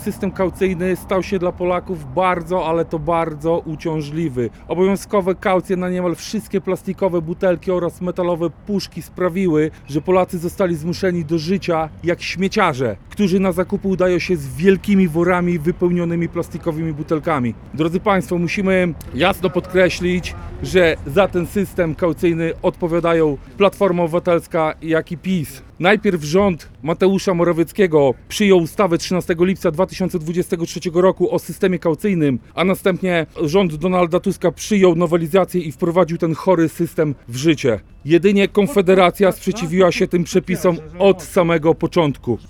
System kaucyjny stał się dla Polaków bardzo, ale to bardzo uciążliwy. Obowiązkowe kaucje na niemal wszystkie plastikowe butelki oraz metalowe puszki sprawiły, że Polacy zostali zmuszeni do życia jak śmieciarze, którzy na zakupy udają się z wielkimi worami wypełnionymi plastikowymi butelkami. Drodzy Państwo, musimy jasno podkreślić, że za ten system kaucyjny odpowiadają Platforma Obywatelska, jak i PiS. Najpierw rząd Mateusza Morawieckiego przyjął ustawę 13 lipca 2023 roku o systemie kaucyjnym, a następnie rząd Donalda Tuska przyjął nowelizację i wprowadził ten chory system w życie. Jedynie Konfederacja sprzeciwiła się tym przepisom od samego początku.